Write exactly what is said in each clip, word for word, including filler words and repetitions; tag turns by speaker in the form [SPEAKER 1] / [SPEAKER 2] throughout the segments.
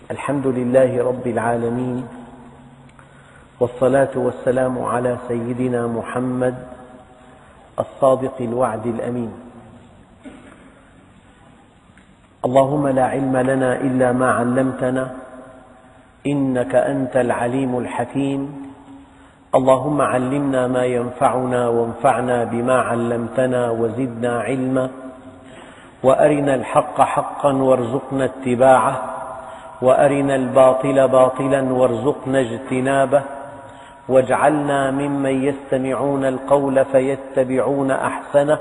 [SPEAKER 1] الحمد لله رب العالمين، والصلاة والسلام على سيدنا محمد الصادق الوعد الأمين. اللهم لا علم لنا إلا ما علمتنا إنك أنت العليم الحكيم. اللهم علمنا ما ينفعنا وانفعنا بما علمتنا وزدنا علما، وأرنا الحق حقا وارزقنا اتباعه، وأرنا الباطل باطلا وارزقنا اجتنابه، واجعلنا ممن يستمعون القول فيتبعون أحسنه،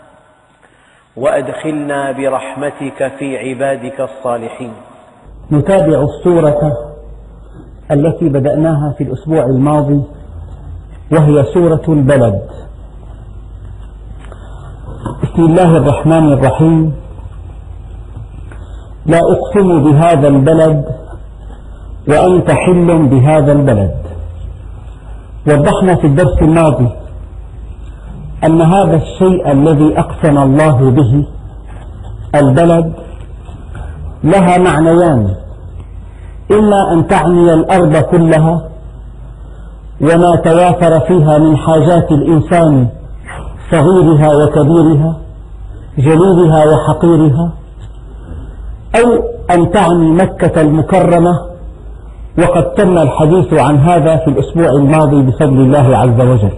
[SPEAKER 1] وأدخلنا برحمتك في عبادك الصالحين.
[SPEAKER 2] نتابع السورة التي بدأناها في الأسبوع الماضي، وهي سورة البلد. بسم الله الرحمن الرحيم. لا أقسم بهذا البلد وأنت حل بهذا البلد. وضحنا في الدرس الماضي أن هذا الشيء الذي أقسم الله به، البلد، لها معنيان: إما أن تعني الأرض كلها وما توافر فيها من حاجات الإنسان، صغيرها وكبيرها، جليلها وحقيرها، أو أن تعني مكة المكرمة، وقد تم الحديث عن هذا في الأسبوع الماضي بفضل الله عز وجل.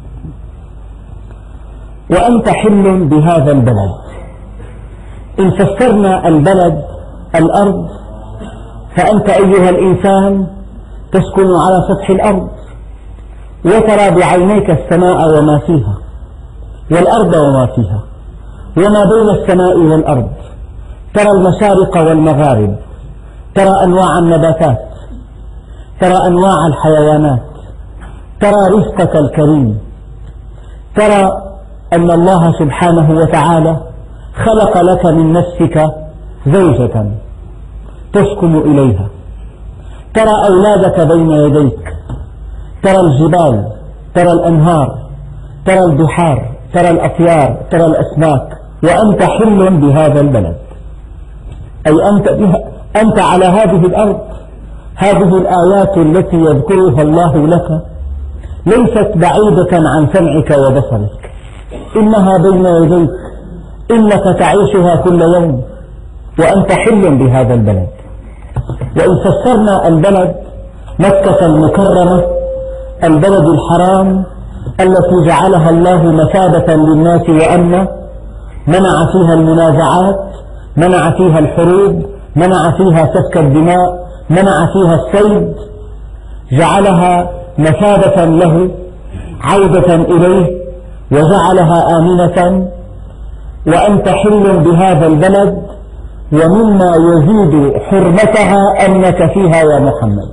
[SPEAKER 2] وأنت حل بهذا البلد. إن فسرنا البلد الأرض، فأنت أيها الإنسان تسكن على سطح الأرض، وترى بعينيك السماء وما فيها، والأرض وما فيها، وما بين السماء والأرض. ترى المشارق والمغارب، ترى أنواع النباتات، ترى أنواع الحيوانات، ترى رزقك الكريم، ترى أن الله سبحانه وتعالى خلق لك من نفسك زوجة تسكن إليها، ترى أولادك بين يديك، ترى الجبال، ترى الأنهار، ترى البحار، ترى الأطيار، ترى الأسماك، وأنت حل بهذا البلد، أي أنت, أنت على هذه الأرض. هذه الآيات التي يذكرها الله لك ليست بعيدة عن سمعك وبصرك، إنها بين يديك، إنك تعيشها كل يوم، وأنت حل بهذا البلد. وإن فسرنا البلد مكة المكرمة، البلد الحرام التي جعلها الله مثابة للناس وأمنا، منع فيها المنازعات، منع فيها الحروب، منع فيها سفك الدماء، منع فيها السيد، جعلها مثابة له، عودة إليه، وجعلها آمنة. وأنت حل بهذا البلد، ومما يزيد حرمتها أنك فيها يا محمد.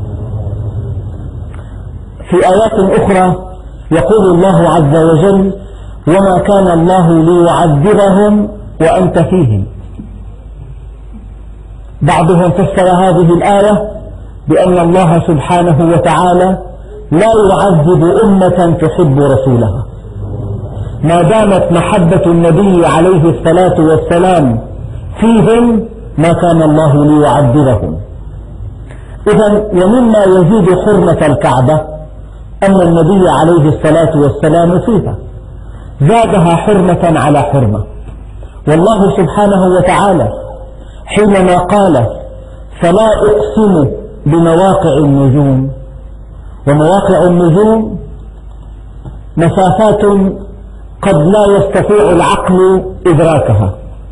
[SPEAKER 2] في آيات أخرى يقول الله عز وجل: وما كان الله ليعذبهم وأنت فيهم. بعضهم فسر هذه الآية بأن الله سبحانه وتعالى لا يعذب أمة تحب رسولها، ما دامت محبة النبي عليه الصلاة والسلام فيهم ما كان الله ليعذبهم. إذن ومما يزيد حرمة الكعبة أن النبي عليه الصلاة والسلام فيها، زادها حرمة على حرمة. والله سبحانه وتعالى حينما قال: فلا أقسم بمواقع النجوم، ومواقع النجوم مسافات قد لا يستطيع العقل إدراكها،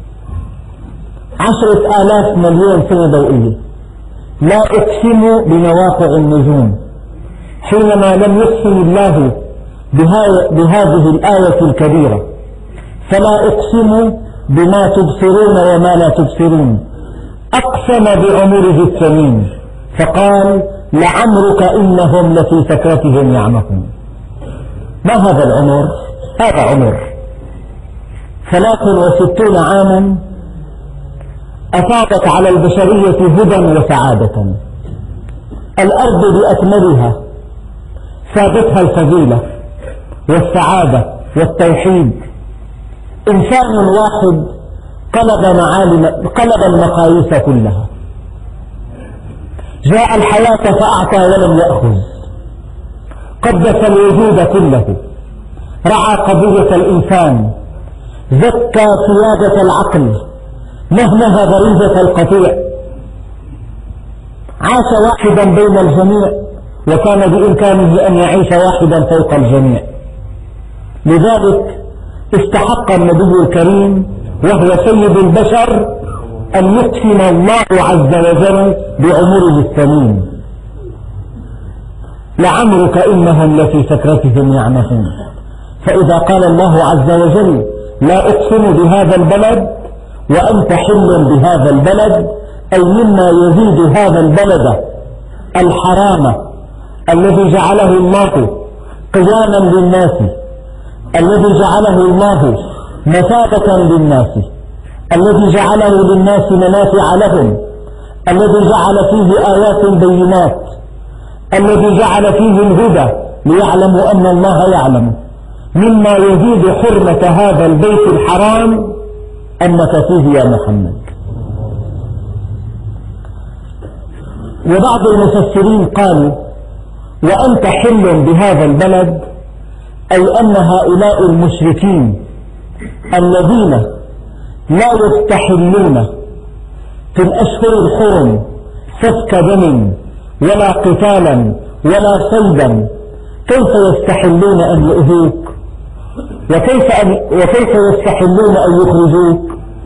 [SPEAKER 2] عشرة آلاف مليون سنة ضوئية. لا أقسم بمواقع النجوم، حينما لم يقسم الله بهذه الآية الكبيرة: فلا أقسم بما تبصرون وما لا تبصرون، أقسم بعمره الثمين، فقال: لعمرك إنهم لفي سكرتهم يعمهون. ما هذا العمر؟ هذا عمر ثلاث وستون عاما أفاضت على البشرية هدى وسعادة. الأرض بأكملها سادتها الفضيلة والسعادة والتوحيد. إنسان واحد قلب معالم، قلب المقاييس كلها. جاء الحياة فأعطى ولم يأخذ، قدس الوجود كله، رعى قضية الإنسان، زكى سيادة العقل، نهنه غريزة القطيع، عاش واحدا بين الجميع، وكان بإمكانه أن يعيش واحدا فوق الجميع. لذلك استحق النبي الكريم وهو سيد البشر أن يقسم الله عز وجل بعمره السليم. لعمرك إنهم لفي سكرتهم يعمهون. فإذا قال الله عز وجل لا أقسم بهذا البلد وأنت حل بهذا البلد، أي مما يزيد هذا البلد الحرام الذي جعله الله قياما للناس، الذي جعله الله مثابة للناس، الذي جعله للناس منافع لهم، الذي جعل فيه آيات بينات، الذي جعل فيه الهدى ليعلموا أن الله يعلم. مما يزيد حرمة هذا البيت الحرام أنك فيه يا محمد. وبعض المفسرين قالوا وأنت حل بهذا البلد، أي أن هؤلاء المشركين الذين لا يستحلون في الأشهر الحرم سفك دم ولا قتالا ولا صيدا، كيف يستحلون أن يؤذوك؟ وكيف, أن وكيف يستحلون أن يخرجوك؟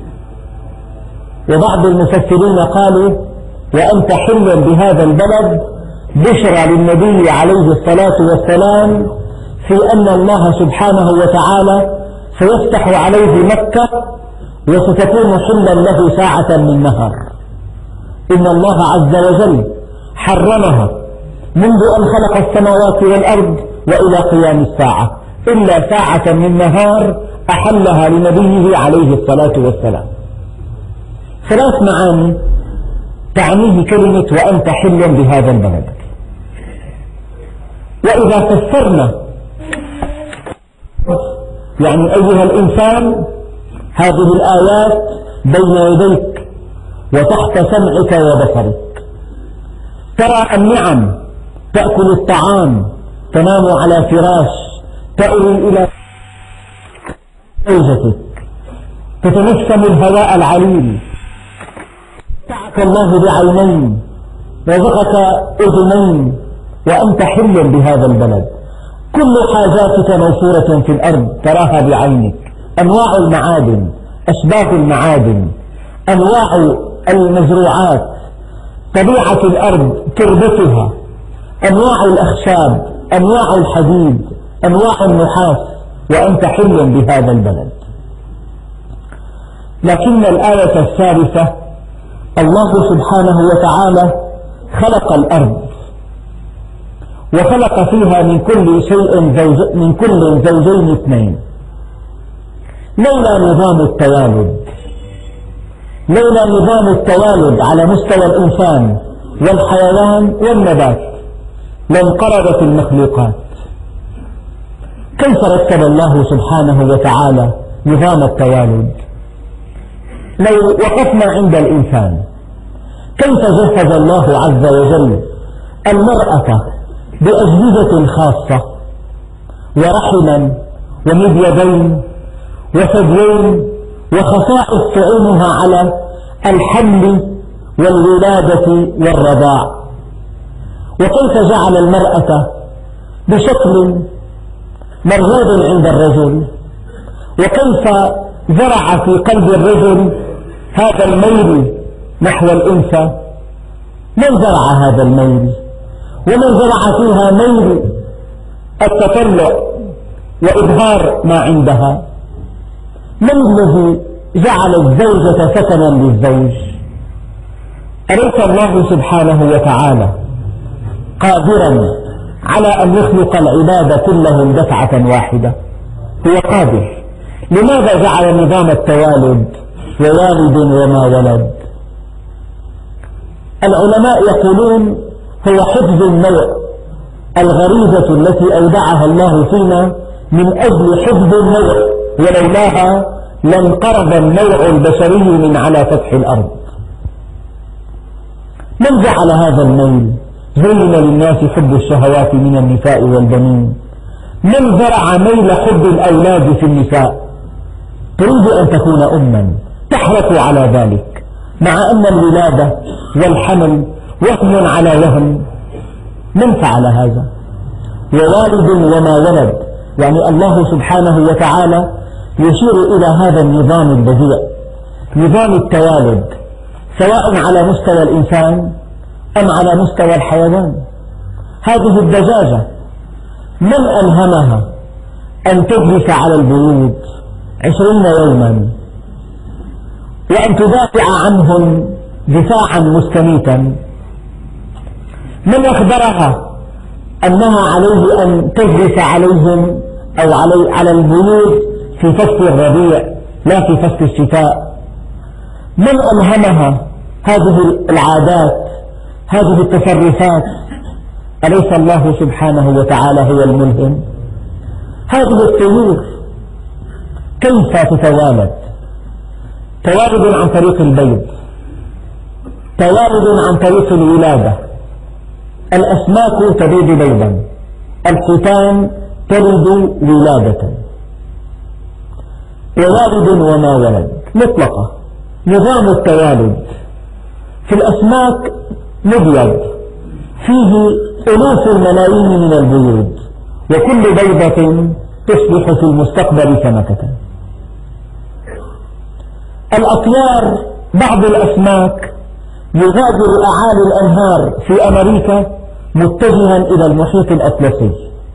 [SPEAKER 2] وبعض المفسرين قالوا وأنت حل بهذا البلد بشرى للنبي عليه الصلاة والسلام في أن الله سبحانه وتعالى سيفتح عليه مكة وستكون حلا له ساعة من نهار. إن الله عز وجل حرمها منذ أن خلق السماوات والأرض وإلى قيام الساعة، إلا ساعة من نهار أحلها لنبيه عليه الصلاة والسلام. ثلاث معاني تعنيه كلمة وأنت حل بهذا البلد. وإذا فسرنا يعني أيها الإنسان هذه الآيات بين يديك وتحت سمعك وبصرك، ترى النعم، تأكل الطعام، تنام على فراش، تأوي إلى زوجتك، تتنسم الهواء العليل، متعك الله بعينين، رزقك أذنين، وأنت حل بهذا البلد. كل حاجاتك موفورة في الأرض تراها بعينك، أنواع المعادن، أشباه المعادن، أنواع المزروعات، طبيعة الأرض، تربتها، أنواع الأخشاب، أنواع الحديد، أنواع النحاس، وأنت حل بهذا البلد. لكن الآية الثالثة الله سبحانه وتعالى خلق الأرض وخلق فيها من كل شيء زوج من كل زوجين اثنين. لولا نظام التوالد لولا نظام التوالد على مستوى الإنسان والحيوان والنبات لانقرضت المخلوقات. كيف رتب الله سبحانه وتعالى نظام التوالد؟ لو وقفنا عند الإنسان، كيف جهز الله عز وجل المرأة بأجهزة خاصة ورحما ومبيضين وثديين وخصائص تعينها على الحمل والولادة والرضاع، وكيف جعل المرأة بشكل مرغوب عند الرجل، وكيف زرع في قلب الرجل هذا الميل نحو الأنثى. من زرع هذا الميل؟ ومن زرع فيها ميل التطلع وإظهار ما عندها؟ من الذي جعل الزوجة سكنا للزوج؟ أليس الله سبحانه وتعالى قادرا على أن يخلق العباد كلهم دفعة واحدة؟ هو قادر. لماذا جعل نظام التوالد ووالد وما ولد؟ العلماء يقولون هو حفظ النوع، الغريزة التي أودعها الله فينا من أجل حفظ النوع، ولولاها لانقرض النوع البشري من على سطح الأرض. من جعل هذا الميل؟ زين للناس حب الشهوات من النساء والبنين. من زرع ميل حب الأولاد في النساء؟ تريد أن تكون أما تحرص على ذلك، مع أن الولادة والحمل وهن على وهن. من فعل هذا؟ ووالد وما ولد، يعني الله سبحانه وتعالى يشير إلى هذا النظام البديع، نظام التوالد، سواء على مستوى الإنسان أم على مستوى الحيوان. هذه الدجاجة من ألهمها أن تجلس على البيوت عشرين يوما وأن تدافع عنهم دفاعا مستميتا؟ من أخبرها أنها عليه أن تجلس عليهم أو علي على البيوت في فصل الربيع لا في فصل الشتاء؟ من ألهمها هذه العادات، هذه التصرفات؟ أليس الله سبحانه وتعالى هو الملهم؟ هذه الطيور كيف تتوالد؟ توالد عن طريق البيض، توالد عن طريق الولادة. الأسماك تبيض بيضا، الحيتان تلد ولادة. ووالد وما ولد مطلقة. نظام التوالد في الأسماك مبيض فيه ألوف الملايين من البيوض، وكل بيضة تصبح في المستقبل سمكة. الأطيار، بعض الأسماك يغادر أعالي الأنهار في أمريكا متجها إلى المحيط الأطلسي،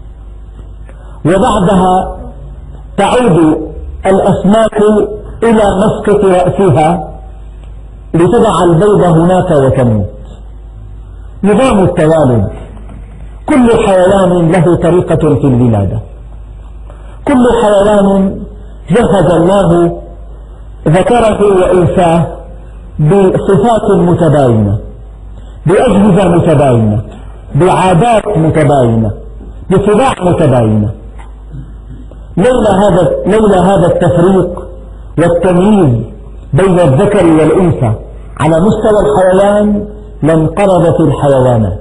[SPEAKER 2] وبعدها تعود الأسماك إلى مسقط رأسها لتضع البيض هناك وتموت. نظام التوالد، كل حيوان له طريقة في الولادة، كل حيوان جهز الله ذكره وأنثاه بصفات متباينة، بأجهزة متباينة، بعادات متباينة، بطباع متباينة. لولا هذا لولا هذا التفريق والتمييز بين الذكر والأنثى على مستوى الحيوان لانقرضت الحيوانات.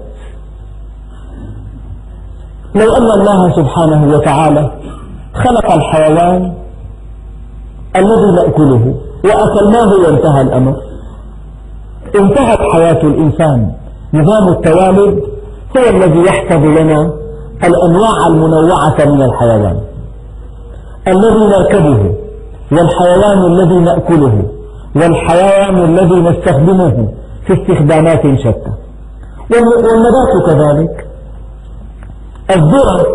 [SPEAKER 2] لو أن الله سبحانه وتعالى خلق الحيوان الذي نأكله وأكلناه وانتهى الأمر، انتهت حياة الإنسان. نظام التوالد هو الذي يحفظ لنا الأنواع المنوعة من الحيوان، الذي نركبه والحيوان الذي نأكله والحيوان الذي نستخدمه في استخدامات شتى. والنبات كذلك. الذرة،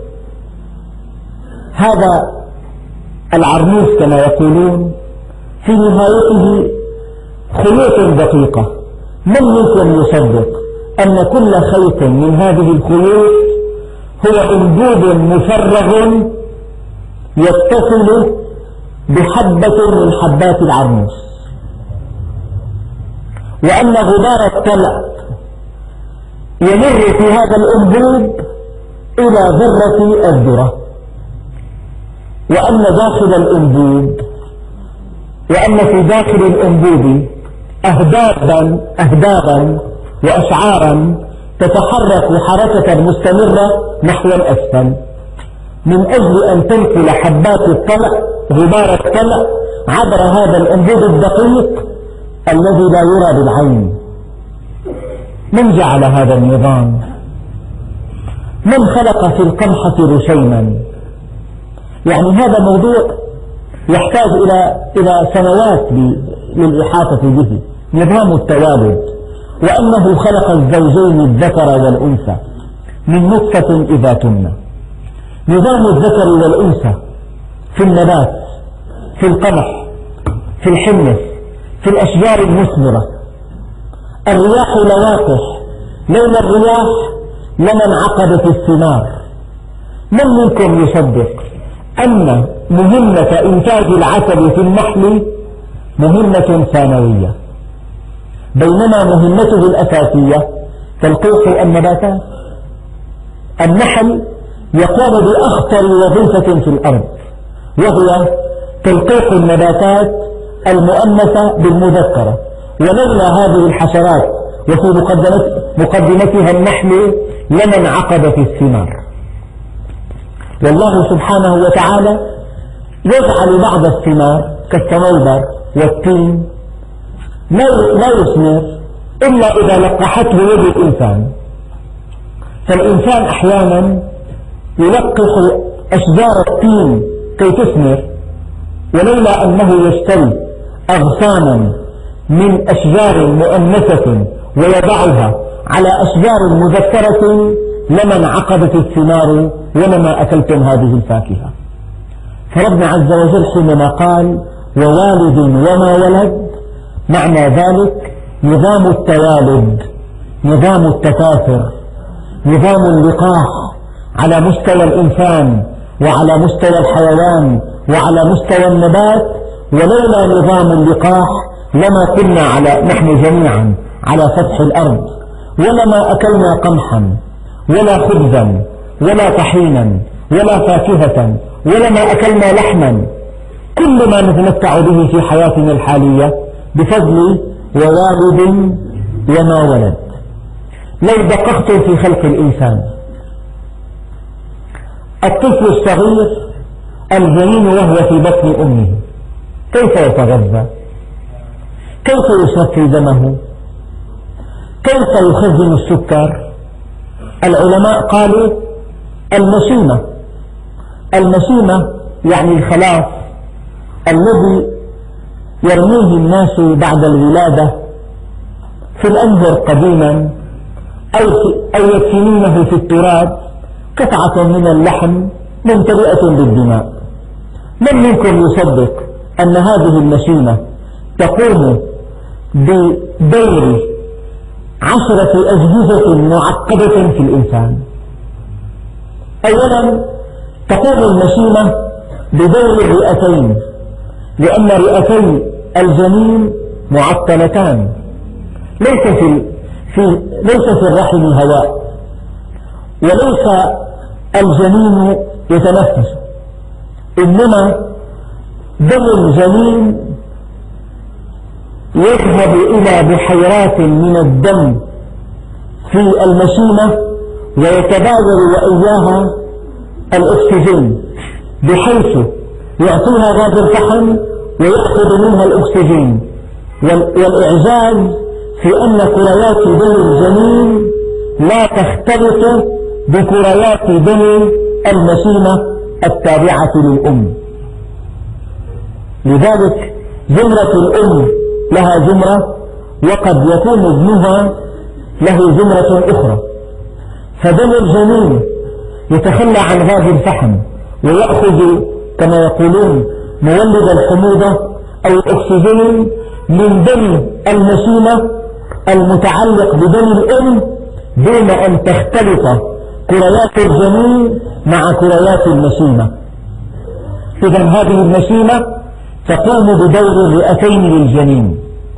[SPEAKER 2] هذا العرنوس كما يقولون، في نهايته خيوط دقيقة. من منكم يصدق أن كل خيط من هذه الخيوط هو أنبوب مفرغ يتصل بحبة من حبات العرنوس، وأن غبار الطلع يمر في هذا الأنبوب إلى ذرة الذرة، وأن داخل الأنبوب وأن في داخل الأنبوب أهدابا أهدابا وأشعارا تتحرك حركة مستمرة نحو الأسفل من أجل أن تنقل حبات الطلع، غبار الطلع، عبر هذا الأنبوب الدقيق الذي لا يرى بالعين. من جعل هذا النظام؟ من خلق في القمحة رشيما؟ يعني هذا موضوع يحتاج إلى إلى سنوات للإحاطة به. نظام التوالد، وأنه خلق الزوجين الذكر والأنثى من نطفة إذا تمنى. نظام الذكر والأنثى في النبات، في القمح، في الحنة، في الأشجار المثمرة. الرياح لواقح، لولا الرياح لما انعقدت الثمار. من منكم يصدق أن مهمة إنتاج العسل في النحل مهمة ثانوية، بينما مهمته الأساسية تلقيح النباتات؟ النحل يقوم بأخطر وظيفة في الأرض، وهو تلقيح النباتات المؤنثة بالمذكرة. ولولا هذه الحشرات وفي مقدمتها النحل لما انعقدت الثمار. والله سبحانه وتعالى يجعل بعض الثمار كالصنوبر والتين لا يثمر إلا إذا لقحته يد الإنسان. فالإنسان أحيانا يلقح أشجار التين كي تثمر، ولولا أنه يشتري أغصانا من أشجار مؤنثة ويضعها على أشجار مذكرة لما انعقدت الثمار ولما أكلتم هذه الفاكهة. فربنا عز وجل حينما قال ووالد وما ولد، معنى ذلك نظام التوالد، نظام التكاثر، نظام اللقاح على مستوى الإنسان وعلى مستوى الحيوان وعلى مستوى النبات. ولولا نظام اللقاح لما كنا على نحن جميعا على سطح الأرض، ولما أكلنا قمحا ولا خبزا ولا طحينا ولا فاكهة ولما أكلنا لحما. كل ما نتمتع به في حياتنا الحالية بفضل ووالد وما ولد. لو دققتم في خلق الإنسان، الطفل الصغير الجنين وهو في بطن أمه كيف يتغذى؟ كيف يصفي دمه؟ كيف يخزن السكر؟ العلماء قالوا المشيمة. المشيمة يعني الخلاص الذي يرميه الناس بعد الولادة في الأنهر قديما أو يدفنونه في التراب قطعة من اللحم ممتلئة بالدماء. من منكم يصدق أن هذه المشيمة تقوم بدور عشرة أجهزة معقدة في الإنسان؟ أولا تقوم المشيمة بدور الرئتين، لأن رئتي الجنين معطلتان، ليس في, في, ليس في الرحم هواء، وليس الجنين يتنفس، إنما دم الجنين يذهب إلى بحيرات من الدم في المشيمة ويتبادل وإياها الأكسجين، بحيث يعطيها غاز الفحم ويأخذ منها الأكسجين. والإعجاز في أن كريات دم الجنين لا تختلط بكريات دم المشيمة التابعة للأم. لذلك زمرة الأم لها زمرة، وقد يكون ابنها له زمرة أخرى. فدم الجنين يتخلى عن غاز الفحم ويأخذ كما يقولون مولد الحموضة أو الأكسجين من دم المشيمة المتعلق بدم الأم، دون أن تختلط كريات الجنين مع كريات المشيمة. إذن هذه المشيمة تقوم بدور الرئتين للجنين.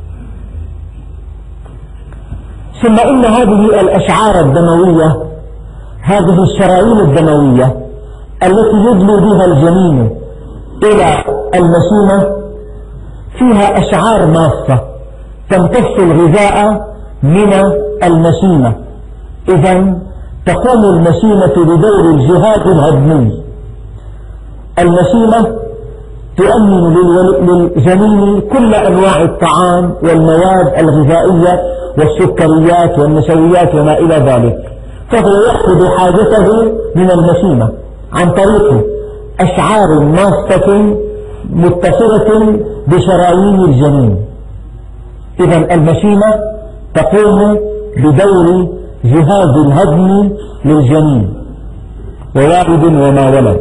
[SPEAKER 2] ثم إن هذه الأشعار الدموية، هذه الشرايين الدموية التي يدلي بها الجنين إلى المشيمة فيها أشعار ماصة تمتص الغذاء من المشيمة. إذن تقوم المشيمة بدور الجهاز الهضمي. المشيمة تؤمن للجنين كل أنواع الطعام والمواد الغذائية والسكريات والنشويات وما إلى ذلك، فهو يأخذ حاجته من المشيمة عن طريق أشعار ماصة متصلة بشرايين الجنين. إذن المشيمة تقوم بدور جهاز الهضم للجنين ووالد وما ولد.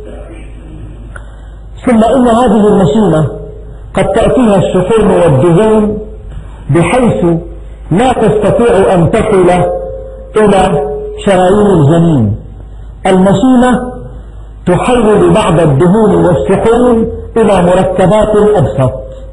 [SPEAKER 2] ثم إن هذه المشيمة قد تأتيها الشحوم والدهون بحيث لا تستطيع أن تصل إلى شرايين الجنين. المشيمة تحول بعض الدهون والشحوم إلى مركبات أبسط.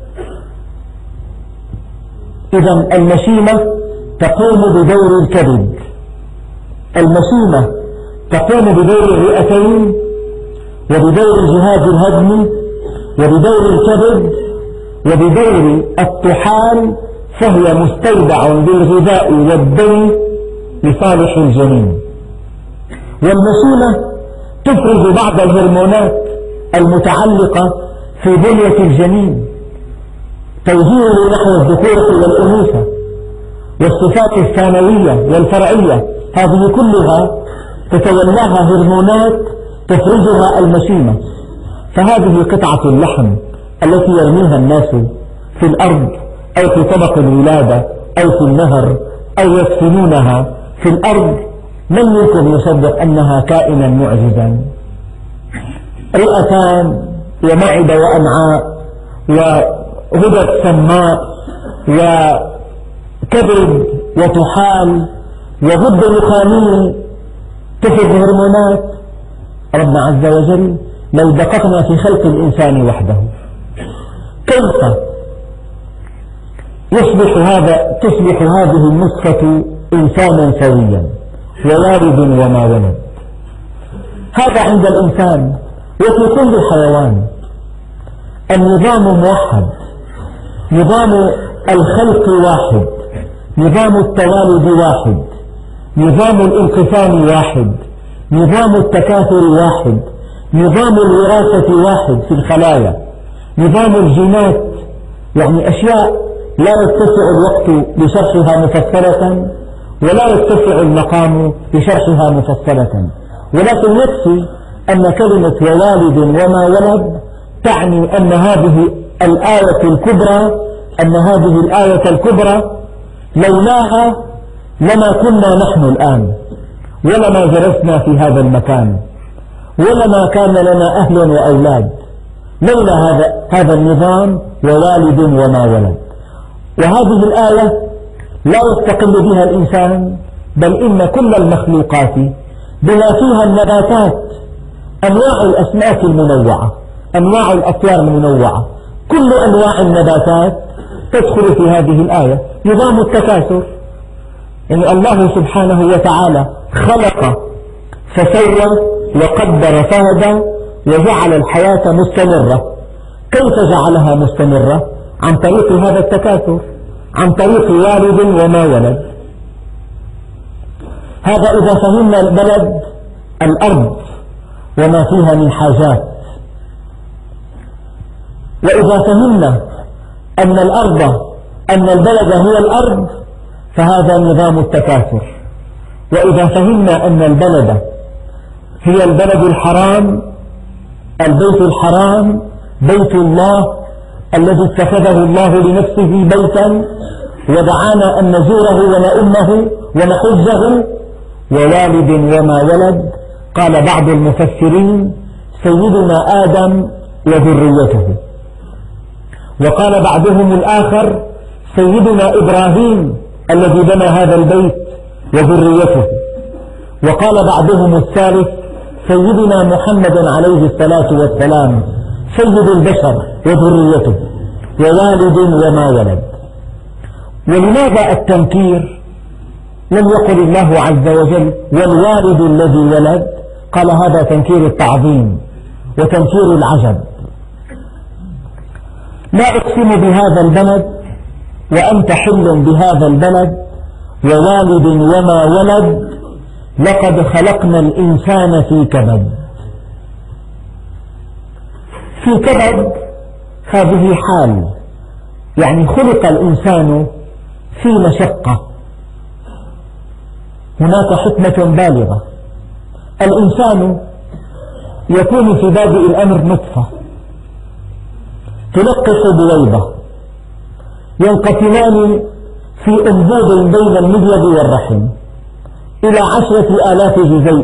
[SPEAKER 2] إذن المشيمة تقوم بدور الكبد، المشيمة تقوم بدور الرئتين وبدور الجهاز الهضمي وبدور الكبد وبدور الطحال فهي مستودع للغذاء والدم لصالح الجنين. والمشيمة تفرز بعض الهرمونات المتعلقة في بنية الجنين، توجيهه نحو الذكورة والأنوثة والصفات الثانوية والفرعية، هذه كلها تتولاها هرمونات تفرزها المشيمة. فهذه قطعة اللحم التي يرميها الناس في الأرض أو في طبق الولادة أو في النهر أو يدفنونها في الأرض، من منكم يصدق أنها كائنا معجزا؟ رئتان ومعدة وأمعاء وغدد سماء وكبد وطحال وغدة نخامية تفرز هرمونات. ربنا عز وجل لو دققنا في خلق الإنسان وحده كيف يصبح هذا تصبح هذه النسخة إنسانا سويا ووالد وما ولد. هذا عند الإنسان وفي كل حيوان النظام موحد، نظام الخلق واحد، نظام التوالد واحد، نظام الانقسام واحد، نظام التكاثر واحد، نظام الوراثة واحد في الخلايا، نظام الجينات، يعني أشياء لا يتسع الوقت لشرحها مفصلة ولا يتسع المقام لشرحها مفصلة، ولكن يكفي أن كلمة ووالد وما ولد تعني أن هذه الآية الكبرى أن هذه الآية الكبرى لولاها لما كنا نحن الآن، ولما جلسنا في هذا المكان، ولما كان لنا أهل وأولاد، لولا هذا هذا النظام ووالد وما ولد. وهذه الآية لا يستقل بها الإنسان، بل إن كل المخلوقات بما فيها النباتات، أنواع الأسماك المنوعة، أنواع الأطيار المنوعة، كل أنواع النباتات تدخل في هذه الآية. نظام التكاثر، يعني الله سبحانه وتعالى خلق فسوى وقدر فهدى وجعل الحياة مستمرة. كيف جعلها مستمرة؟ عن طريق هذا التكاثر، عن طريق والد وما ولد. هذا إذا فهمنا البلد الأرض وما فيها من حاجات، وإذا فهمنا أن الأرض أن البلد هي الأرض فهذا نظام التكاثر. وإذا فهمنا أن البلد هي البلد الحرام، البيت الحرام، بيت الله الذي اتخذه الله لنفسه بيتا ودعانا أن نزوره ونؤمه ونحجه، ووالد وما ولد، قال بعض المفسرين سيدنا آدم وذريته، وقال بعضهم الآخر سيدنا إبراهيم الذي بنى هذا البيت وذريته، وقال بعضهم الثالث سيدنا محمد عليه الصلاة والسلام سيد البشر وذريته، ووالد وما ولد. ولماذا التنكير؟ لم يقل الله عز وجل والوالد الذي ولد، قال هذا تنكير التعظيم وتنكير العجب. لا أقسم بهذا البلد وأنت حل بهذا البلد ووالد وما ولد لقد خلقنا الإنسان في كبد. في كبد هذه حال، يعني خلق الإنسان في مشقة. هناك حكمة بالغة. الإنسان يكون في بادئ الأمر نطفة تلقح بويضة، ينقسمان في أنبوب بين المبيض والرحم إلى عشرة آلاف جزيء.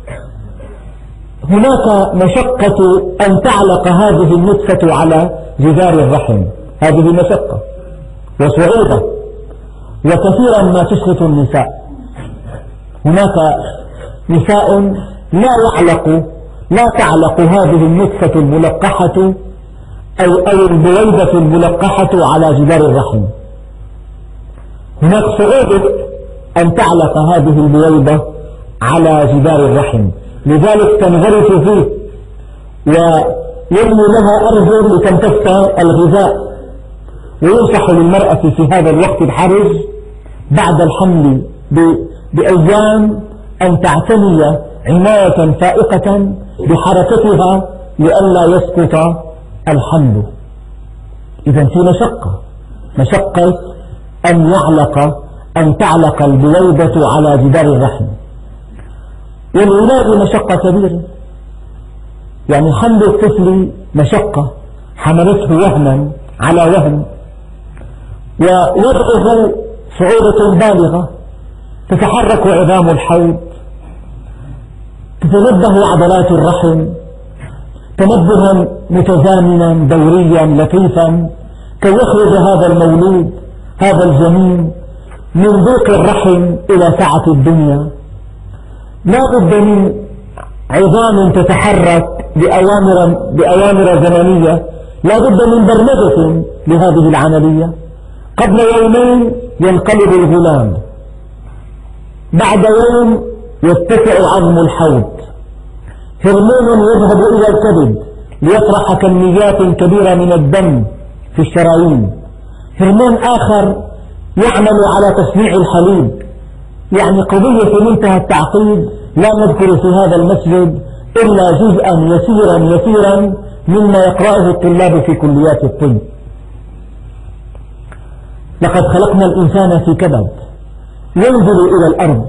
[SPEAKER 2] هناك مشقة أن تعلق هذه النطفة على جدار الرحم، هذه مشقة وصعوبة، وكثيرا ما تسقط النساء. هناك نساء لا يعلق لا تعلق هذه النطفة الملقحة أو, أو البويضة الملقحة على جدار الرحم. هناك صعوبة أن تعلق هذه البويضة على جدار الرحم، لذلك تنغرس فيه ويبني لها أرجل لتمتص الغذاء، وينصح للمرأة في هذا الوقت الحرج بعد الحمل بأيام أن تعتني عناية فائقة بحركتها لئلا يسقط الحمل. إذا في مشقة، مشقة أن يعلق أن تعلق البويضة على جدار الرحم، والولاد مشقة كبيرة، يعني حمل الطفل مشقة حملته وهنا على وهن، ووضعه صعوبة بالغة، تتحرك عظام الحوض، تتنبه عضلات الرحم تنبها متزامنا دوريا لطيفا كي يخرج هذا المولود هذا الجنين من ضيق الرحم إلى سعة الدنيا. لا بد من عظام تتحرك بأوامر, بأوامر زمنية، لا بد من برمجة لهذه العملية. قبل يومين ينقلب الغلام، بعد يوم يتسع عظم الحوض، هرمون يذهب إلى الكبد ليطرح كميات كبيرة من الدم في الشرايين، هرمون آخر يعمل على تصنيع الحليب. يعني قضية في منتهى التعقيد لا نذكر في هذا المسجد إلا جزءا يسيرا يسيرا مما يقرأه الطلاب في كليات الطب. لقد خلقنا الإنسان في كبد، ينزل إلى الأرض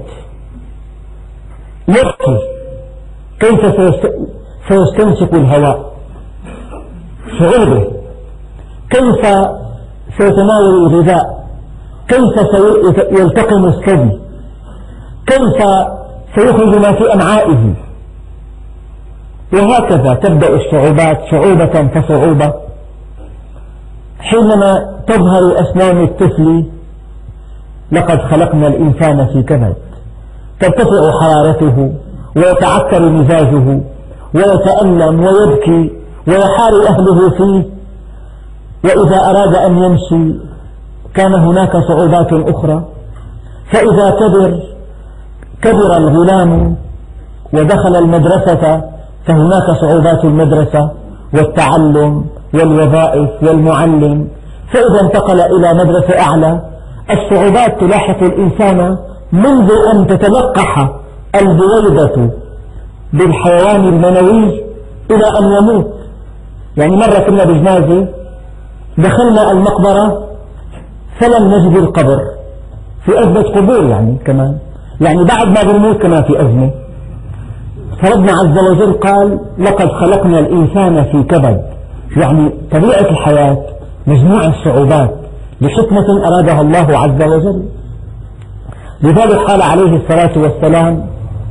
[SPEAKER 2] يبكي كيف سيستنشق الهواء، صعوبة، كيف سيتناول الغذاء، كيف سيلتقم الثدي، كيف سيخرج ما في أمعائه، وهكذا تبدأ الصعوبات صعوبة فصعوبة. حينما تظهر أسنان الطفل لقد خلقنا الإنسان في كبد، ترتفع حرارته ويتعكر مزاجه ويتألم ويبكي ويحار أهله فيه، وإذا أراد أن يمشي كان هناك صعوبات أخرى. فإذا كبر كبر الغلام ودخل المدرسة فهناك صعوبات المدرسة والتعلم والوظائف والمعلم. فإذا انتقل إلى مدرسة أعلى الصعوبات تلاحق الإنسان منذ أن تتلقح البويضة بالحيوان المنوي إلى أن يموت. يعني مرة كنا بجنازة دخلنا المقبرة فلم نجد القبر، في أزمة قبور يعني كمان، يعني بعد ما بنموت كمان في أزمة. فربنا عز وجل قال لقد خلقنا الإنسان في كبد، يعني طبيعة الحياة مجموعة صعوبات لحكمة أرادها الله عز وجل. لذلك قال عليه الصلاة والسلام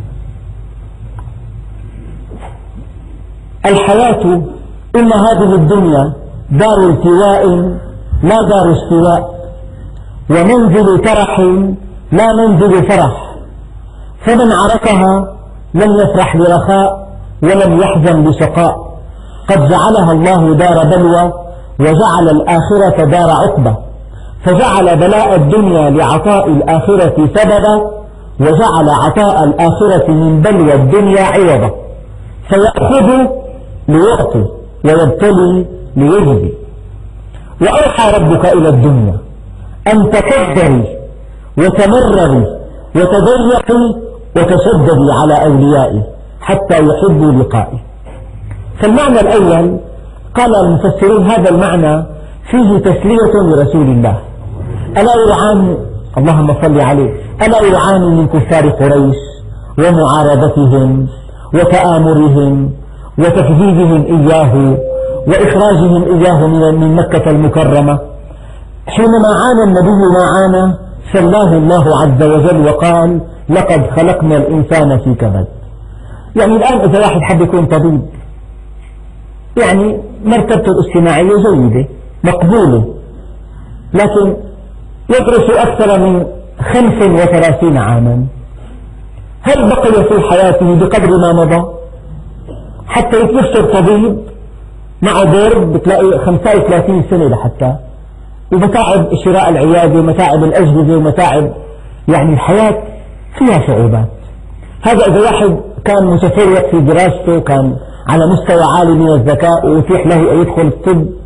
[SPEAKER 2] الحياة إن هذه الدنيا دار التواء لا دار استواء، ومنزل ترح لا منزل فرح، فمن عرفها لم يفرح لرخاء ولم يحزن لشقاء. قد جعلها الله دار بلوى وجعل الآخرة دار عقبة، فجعل بلاء الدنيا لعطاء الآخرة سببا، وجعل عطاء الآخرة من بلوى الدنيا عوضا، فيأخذ ليعطي ويبتلي ليجزي. وأوحى ربك إلى الدنيا أن تكدري وتمرري وتضيقي وتشددي على أوليائي حتى يحبوا لقائي. فالمعنى الأول قال المفسرون هذا المعنى فيه تسلية لرسول الله، ألا يعاني اللهم صل عليه ألا يعاني من كفار قريش ومعارضتهم وتآمرهم وتكذيبهم إياه وإخراجهم إياه من مكة المكرمة. حينما عانى النبي ما عانى سلاه الله عز وجل وقال لقد خلقنا الإنسان في كبد. يعني الآن إذا واحد حب يكون طبيب، يعني مرتبته الاجتماعية جيدة مقبولة، لكن يدرس أكثر من خمس وثلاثين عاما، هل بقي في حياته بقدر ما مضى؟ حتى يتبشر طبيب معه ضرب بتلاقي خمسة وثلاثين سنة لحتى، ومتاعب شراء العيادة ومتاعب الأجهزة ومتاعب، يعني الحياة فيها صعوبات. هذا إذا واحد كان متفوق في دراسته، كان على مستوى عالي من الذكاء ويتيح له أن يدخل الطب،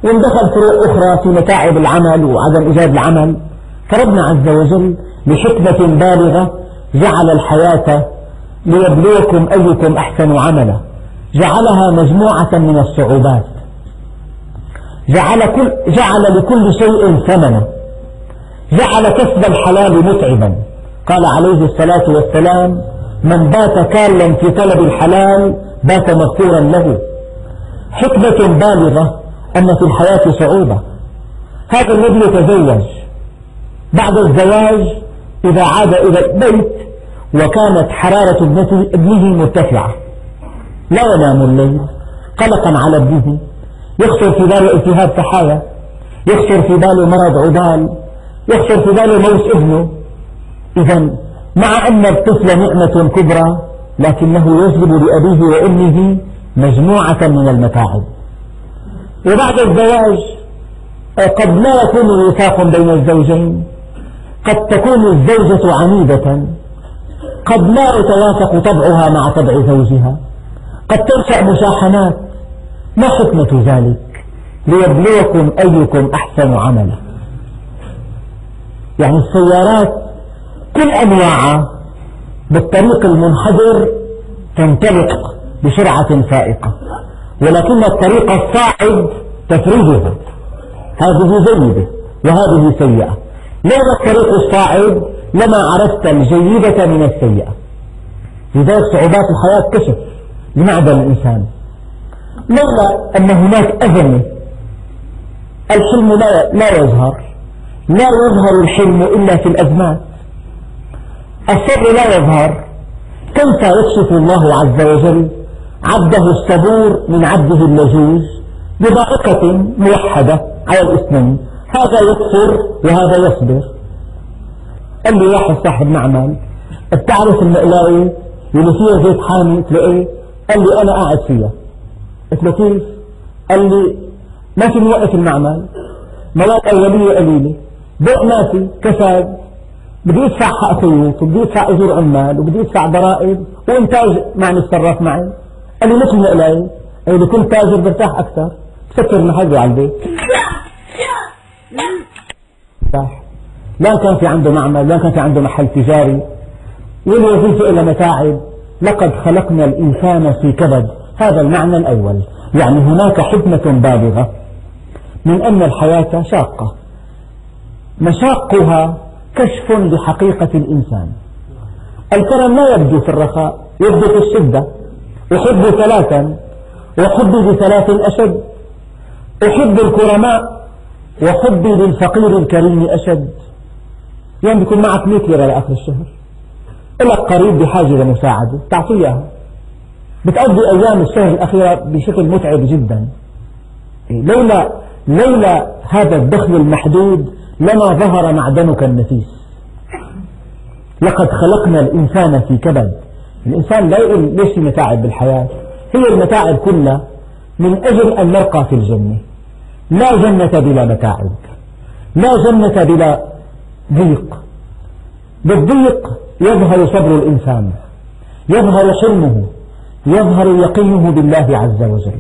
[SPEAKER 2] واندخل فروع أخرى في متاعب العمل وعدم إيجاد العمل. فربنا عز وجل بحكمة بالغة جعل الحياة ليبلوكم أيكم أحسن عملا، جعلها مجموعة من الصعوبات، جعل, كل جعل لكل شيء ثمنا، جعل كسب الحلال متعبا. قال عليه الصلاة والسلام: من بات كالا في طلب الحلال بات مغفورا له. حكمة بالغة أن في الحياة صعوبة. هذا الذي يتزوج بعد الزواج إذا عاد إلى البيت وكانت حرارة ابنه مرتفعة لا ينام الليل قلقا على ابنه، يخطر في باله التهاب فحايا، يخطر في باله مرض عضال، يخطر في باله موت ابنه. إذا مع أن الطفل نعمة كبرى لكنه يجلب لأبيه وأمه مجموعة من المتاعب. وبعد الزواج قد لا يكون وفاق بين الزوجين، قد تكون الزوجة عنيدة، قد لا يتوافق طبعها مع طبع زوجها، قد تنشأ مشاحنات. ما حكمة ذلك؟ ليبلوكم أيكم أحسن عملا. يعني السيارات كل أنواعها بالطريق المنحدر تنطلق بسرعة فائقة، ولكن الطريق الصاعد تفرجها، هذه جيدة وهذه سيئة. لولا الطريق الصاعد لما عرفت الجيدة من السيئة. لذلك صعوبات الحياة كشف لمعدن الإنسان. لولا أن هناك أزمة الحلم لا, لا يظهر، لا يظهر الحلم إلا في الأزمات. الصبر لا يظهر. كيف يكشف الله عز وجل عبده الصبور من عبده اللجوج بضائقة موحدة على الاثنين؟ هذا يكفر وهذا يصبر. قال لي واحد صاحب معمل: بتعرف المقلاية اللي فيها زيت حامي؟ قلت له ايه؟ قال لي انا قاعد فيها. قلت له كيف؟ قال لي ما في نوقف المعمل، مواد اولية قليلة، ضوء ما في، كساد، بدي ادفع حق خيوط وبدي ادفع اجور عمال وبدي ادفع ضرائب وانتاج معني اتصرف معي. قال لي مثل المقلاية. قال لي كل تاجر برتاح اكثر، بسكر محله على البيت. لا كان في عنده معمل، لا كان في عنده محل تجاري، والوظيفة إلى متاعب. لقد خلقنا الإنسان في كبد. هذا المعنى الأول. يعني هناك حكمة بالغة من أن الحياة شاقة، مشاقها كشف لحقيقة الإنسان. الكرم لا يبدو في الرخاء، يبدو في الشدة. أحب ثلاثا وحبي بثلاث أشد: أحب الكرماء وحبي للفقير الكريم أشد. يعني بيكون معك مئة ليرة لآخر الشهر، لك قريب بحاجة لمساعدة تعطيه إياها، بتقضي أيام الشهر الأخيرة بشكل متعب جدا. لولا لولا هذا الدخل المحدود لما ظهر معدنك النفيس. لقد خلقنا الإنسان في كبد. الإنسان لا يقول ليش في متاعب بالحياة، هي المتاعب كلها من أجل أن نرقى في الجنة. لا جنة بلا متاعب، لا جنة بلا ضيق. بالضيق يظهر صبر الإنسان، يظهر حلمه، يظهر يقينه بالله عز وجل،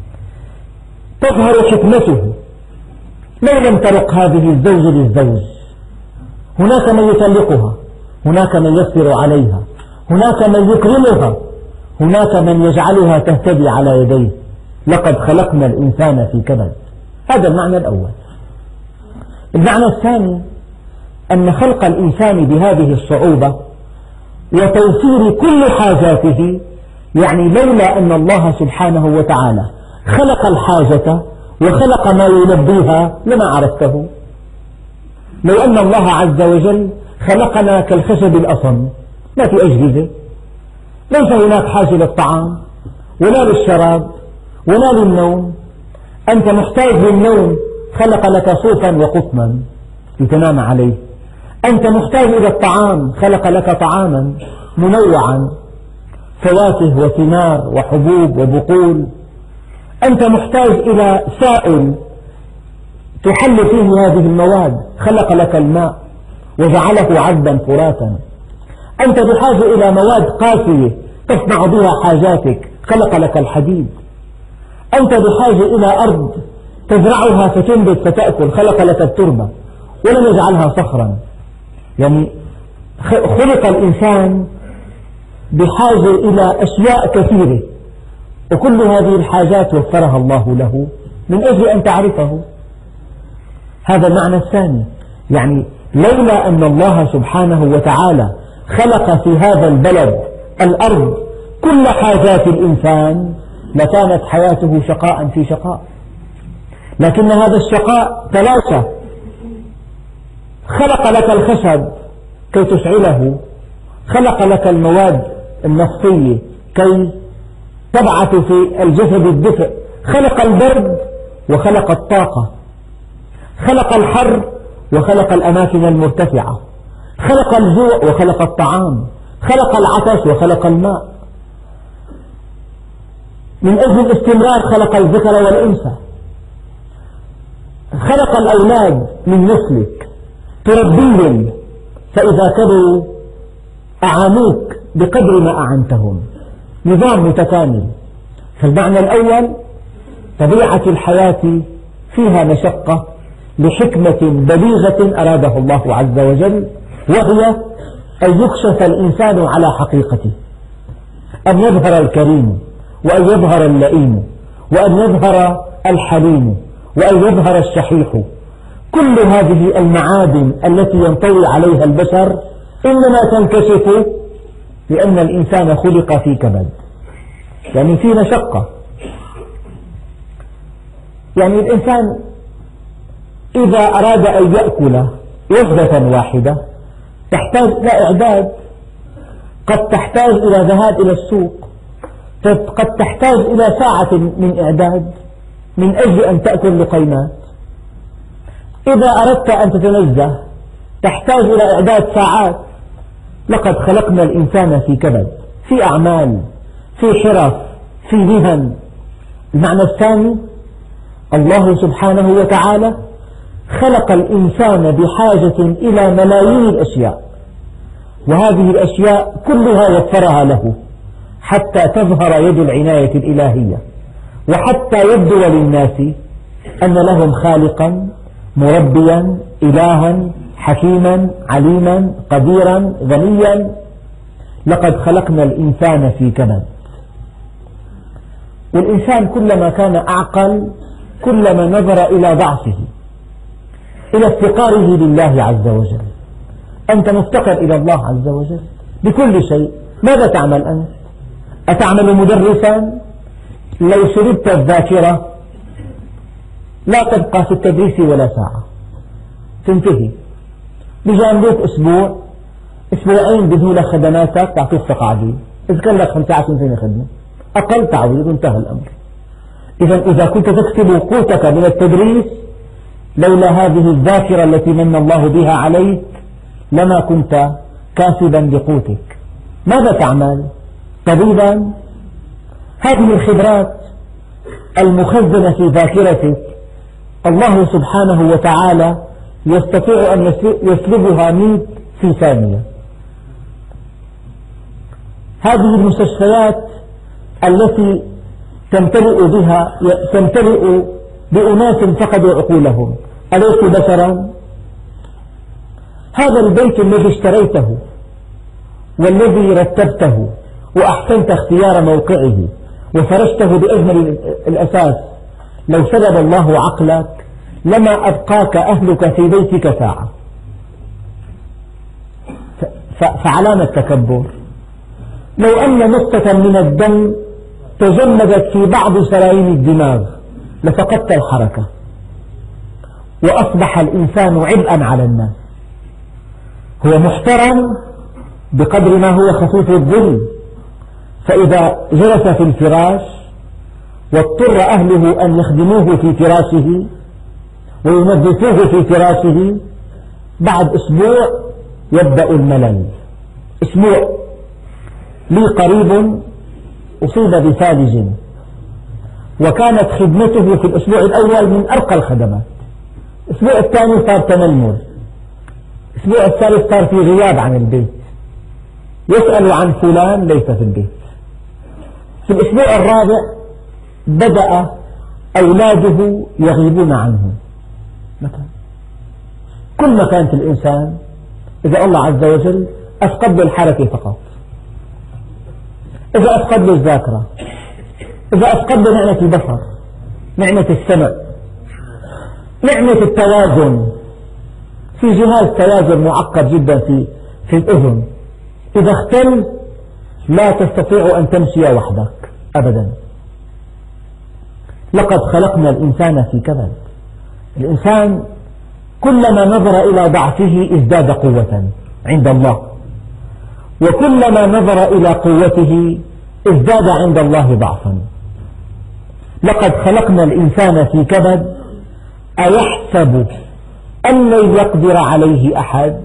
[SPEAKER 2] تظهر حكمته. لو لم ترق هذه الزوجة للزوج، هناك من يطلقها، هناك من يصبر عليها، هناك من يكرمها، هناك من يجعلها تهتدي على يديه. لقد خلقنا الإنسان في كبد. هذا المعنى الأول. المعنى الثاني أن خلق الإنسان بهذه الصعوبة وتوفير كل حاجاته، يعني لولا أن الله سبحانه وتعالى خلق الحاجة وخلق ما يلبيها لما عرفته. لو أن الله عز وجل خلقنا كالخشب الأصم، ما في أجهزة، ليس هناك حاجة للطعام ولا للشراب ولا للنوم. أنت محتاج للنوم، خلق لك صوفا وقطنا لتنام عليه. أنت محتاج إلى الطعام، خلق لك طعاما منوعا، فواكه وثمار وحبوب وبقول. أنت محتاج إلى سائل تحل فيه هذه المواد، خلق لك الماء وجعله عذبا فراتا. أنت بحاجة إلى مواد قاسية تصنع بها حاجاتك، خلق لك الحديد. أنت بحاجة إلى أرض تزرعها فتنبت فتأكل، خلق لك التربة ولم يجعلها صخرا. يعني خلق الإنسان بحاجة إلى أشياء كثيرة، وكل هذه الحاجات وفرها الله له من أجل أن تعرفه. هذا المعنى الثاني، يعني لولا أن الله سبحانه وتعالى خلق في هذا البلد الأرض كل حاجات الإنسان لكانت حياته شقاء في شقاء، لكن هذا الشقاء تلاشى. خلق لك الخشب كي تشعله، خلق لك المواد النفطية كي تبعث في الجسد الدفء، خلق البرد وخلق الطاقة، خلق الحر وخلق الأماكن المرتفعة، خلق الجوع وخلق الطعام، خلق العطش وخلق الماء. من أجل الاستمرار خلق الذكر والأنثى، خلق الأولاد من نسلك تربيهم، فإذا كبروا أعانوك بقدر ما أعنتهم. نظام متكامل. فالمعنى الأول طبيعة الحياة فيها مشقة لحكمة بليغة أراده الله عز وجل، وهي أن يكشف الإنسان على حقيقته، أن يظهر الكريم وأن يظهر اللئيم وأن يظهر الحليم وأن يظهر الشحيح. كل هذه المعادن التي ينطوي عليها البشر إنما تنكشف لأن الإنسان خلق في كبد، يعني في مشقة. يعني الإنسان إذا أراد أن يأكل وجبة واحدة تحتاج إلى إعداد، قد تحتاج إلى ذهاب إلى السوق، قد تحتاج إلى ساعة من إعداد من أجل أن تأكل لقيمات. إذا أردت أن تتنزه تحتاج إلى إعداد ساعات. لقد خلقنا الإنسان في كبد، في أعمال، في حرف، في مهن. المعنى الثاني، الله سبحانه وتعالى خلق الإنسان بحاجة إلى ملايين الأشياء، وهذه الأشياء كلها وفرها له حتى تظهر يد العناية الإلهية، وحتى يبدو للناس أن لهم خالقا مربيا إلها حكيما عليما قديرا غنيا. لقد خلقنا الإنسان في كبد، والإنسان كلما كان أعقل كلما نظر إلى ضعفه، إلى افتقاره لله عز وجل. أنت مفتقر إلى الله عز وجل بكل شيء. ماذا تعمل أنت؟ أتعمل مدرسا؟ لو شردت الذاكرة لا تبقى في التدريس ولا ساعة، تنتهي. بجانبك أسبوع أسبوعين بدون خدماتك تعطيك تقاعدين، إذا كان لك خمسة عشر سنة خدمة أقل تعويض وانتهى الأمر. إذا إذا كنت تكسب قوتك من التدريس لولا هذه الذاكرة التي من الله بها عليك لما كنت كاسبا لقوتك. ماذا تعمل؟ طبيبا؟ هذه الخبرات المخزنة في ذاكرتك الله سبحانه وتعالى يستطيع أن يسلبها منك في ثانية. هذه المستشفيات التي تمتلئ بها تمتلئ بأناس فقدوا عقولهم، أليسوا بشرا؟ هذا البيت الذي اشتريته والذي رتبته وأحسنت اختيار موقعه وفرشته بأجمل الأساس، لو سلب الله عقلك لما أبقاك أهلك في بيتك ساعة. فعلامة التكبر لو أن نقطة من الدم تجمدت في بعض شرايين الدماغ لفقدت الحركة، وأصبح الإنسان عبئا على الناس. هو محترم بقدر ما هو خفيف الظل، فإذا جلس في الفراش واضطر أهله أن يخدموه في فراشه وينظفوه في فراشه بعد أسبوع يبدأ الملل. أسبوع. لي قريب أصيب بفالج وكانت خدمته في الأسبوع الأول من أرقى الخدمات، الأسبوع الثاني صار تنمر، الأسبوع الثالث صار في غياب عن البيت، يسأل عن فلان ليس في البيت. في الأسبوع الرابع بدأ أولاده يغيبون عنه مثلا. كل ما كانت الإنسان إذا الله عز وجل أفقد له الحركة فقط، إذا أفقد له الذاكرة، إذا أفقد له نعمة البصر، نعمة السمع، نعمة التوازن، في جهاز توازن معقد جدا في في الأذن، إذا اختل لا تستطيع أن تمشي وحدك أبدا. لقد خلقنا الإنسان في كبد. الإنسان كلما نظر إلى ضعفه ازداد قوة عند الله، وكلما نظر إلى قوته ازداد عند الله ضعفا. لقد خلقنا الإنسان في كبد أيحسب أن لن يقدر عليه أحد.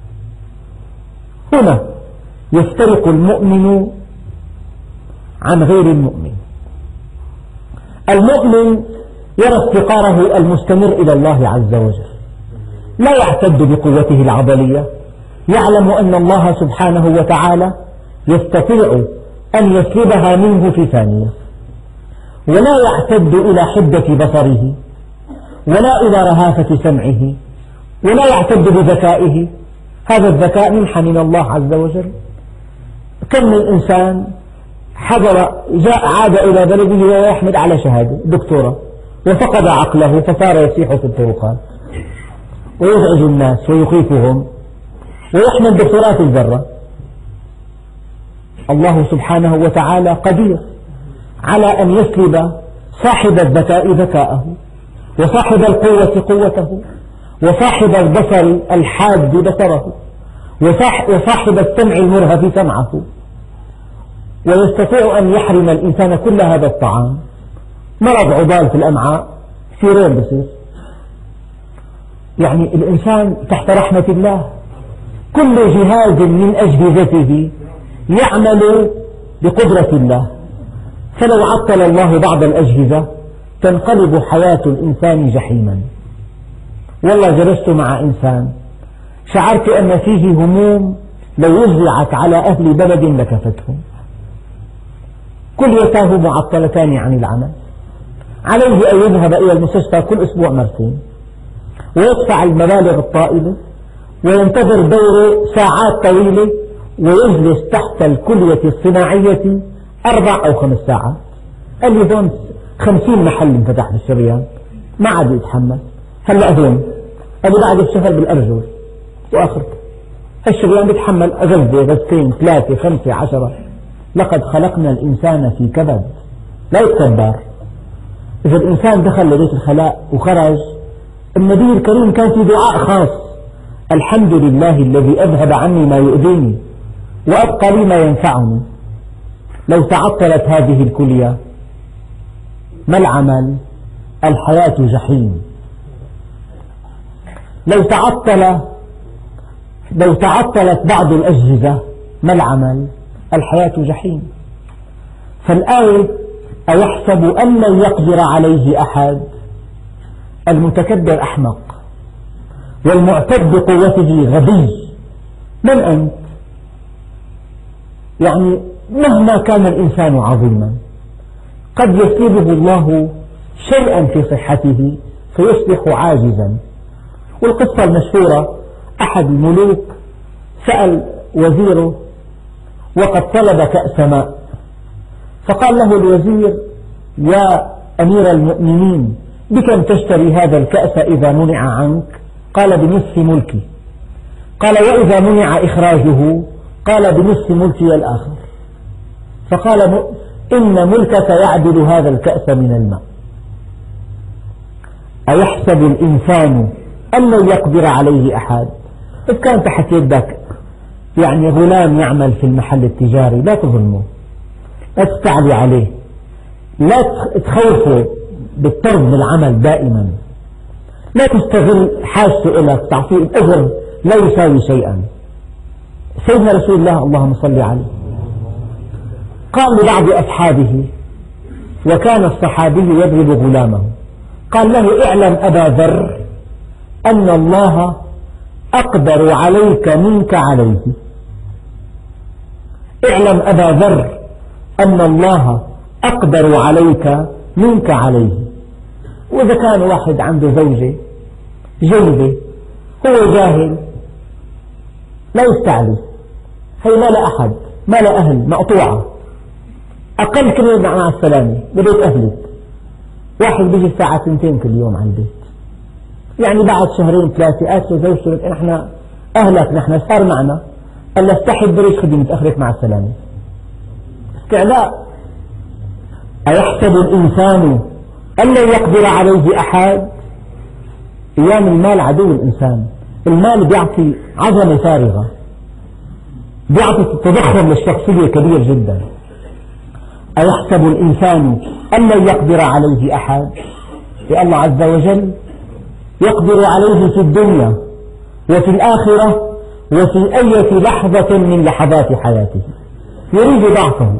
[SPEAKER 2] هنا يفترق المؤمن عن غير المؤمن. المؤمن يرى افتقاره المستمر إلى الله عز وجل، لا يعتد بقوته العضلية، يعلم أن الله سبحانه وتعالى يستطيع أن يسلبها منه في ثانية، ولا يعتد إلى حدة بصره، ولا إلى رهافة سمعه، ولا يعتد بذكائه. هذا الذكاء منحة من الله عز وجل. كم من إنسان حضر جاء عاد إلى بلده ويحمل على شهادة دكتورة وفقد عقله فصار يسيح في الطرقات ويزعج الناس ويخيفهم ويحمل دكتورات الذرة. الله سبحانه وتعالى قدير على أن يسلب صاحب الذكاء ذكاءه، وصاحب القوة قوته، وصاحب البصر الحاد بصره، وصاحب السمع المرهف سمعه، ويستطيع أن يحرم الإنسان كل هذا الطعام. مرض عضال في الأمعاء سيرين بصير. يعني الإنسان تحت رحمة الله، كل جهاز من أجهزته يعمل بقدرة الله، فلو عطل الله بعض الأجهزة تنقلب حياة الإنسان جحيما. والله جلست مع إنسان شعرت أن فيه هموم لو وزعت على أهل بلد لكفتهم. كليتاه معطلتان عن العمل، عليه أن يذهب إلى المستشفى كل أسبوع مرتين ويدفع المبالغ الطائلة وينتظر دوره ساعات طويلة ويجلس تحت الكلية الصناعية أربع أو خمس ساعات. قال لي هون خمسين محل انفتح بالشريان ما عاد يتحمل. هلأ هون قال لي بعد الشهر بالأرجل وآخرته الشريان بيتحمل غزة غزتين ثلاثة خمسة عشرة. لقد خلقنا الإنسان في كبد. لا يتكبر. إذا الإنسان دخل لبيت الخلاء وخرج، النبي الكريم كان في دعاء خاص: الحمد لله الذي أذهب عني ما يؤذيني وأبقى لي ما ينفعني. لو تعطلت هذه الكلية ما العمل؟ الحياة جحيم. لو تعطل لو تعطلت بعض الأجهزة ما العمل؟ الحياة جحيم. فالآية أيحسب أن لن يقدر عليه أحد. المتكبر أحمق، والمعتد بقوته غبي. من أنت؟ يعني مهما كان الإنسان عظيما قد يسلبه الله شيئا في صحته فيصبح عاجزا. والقصة المشهورة: أحد الملوك سأل وزيره وقد طلب كأس ماء، فقال له الوزير: يا أمير المؤمنين، بكم تشتري هذا الكأس إذا منع عنك؟ قال: بنصف ملكي. قال: وإذا منع إخراجه؟ قال: بنصف ملكي الآخر. فقال: إن ملكك يعدل هذا الكأس من الماء. أيحسب الإنسان أن لن يقدر عليه أحد. إذ كان تحت يدك يعني غلام يعمل في المحل التجاري لا تظلمه، لا تستعلي عليه، لا تخوفه بالطرد من العمل دائما، لا تستغل حاجته إليك تعطيه الأجر لا يساوي شيئا. سيدنا رسول الله اللهم صل عليه قال لبعض أصحابه، وكان الصحابي يضرب غلامه، قال له: اعلم أبا ذر أن الله أقدر عليك منك عليه. اعلم أبا ذر أن الله أقدر عليك منك عليه. وإذا كان واحد عنده زوجة جيدة هو جاهل لا يستعلي، هي ما لا أحد ما لا أهل مقطوعة، أقل كلمة مع السلامة ببيت أهلك. واحد بيجي الساعة سنتين كل يوم على البيت، يعني بعد شهرين ثلاثة قالت له زوجته نحن أهلك نحن صار معنا، قال له استحي بريش خدي متأخرك مع السلامة. استعلاء. أيحسب الإنسان أن لن يقدر عليه أحد؟ أيام المال عدو الإنسان، المال بيعطي عظمة فارغة، بيعطي تضخم للشخصية كبير جدا. أيحسب الإنسان أن لن يقدر عليه أحد؟ الله عز وجل يقدر عليه في الدنيا وفي الآخرة وفي أي لحظة من لحظات حياته، يريد ضعفه.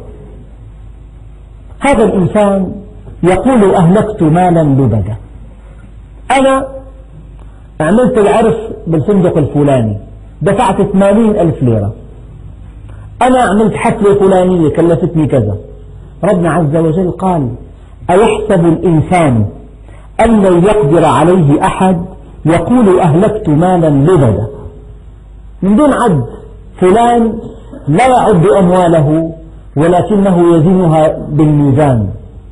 [SPEAKER 2] هذا الإنسان يقول أهلكت مالا لبدا، أنا عملت العرس بالفندق الفلاني دفعت ثمانين ألف ليرة، أنا عملت حفلة فلانية كلفتني كذا. ربنا عز وجل قال أيحسب الإنسان أن لن يقدر عليه أحد يقول أهلكت مالا لبدا، من دون عد. فلان لا يعد أمواله ولكنه يزنها بالميزان.